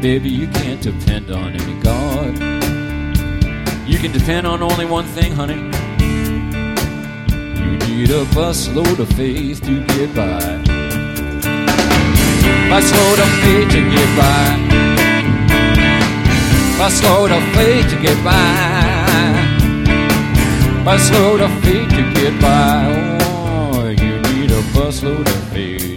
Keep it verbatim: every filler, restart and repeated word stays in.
baby, you can't depend on any God. You can depend on only one thing, honey. You need a busload of faith to get by. Busload of faith to get by. Busload of faith to get by. Busload of faith to get by. Oh, you need a busload of faith.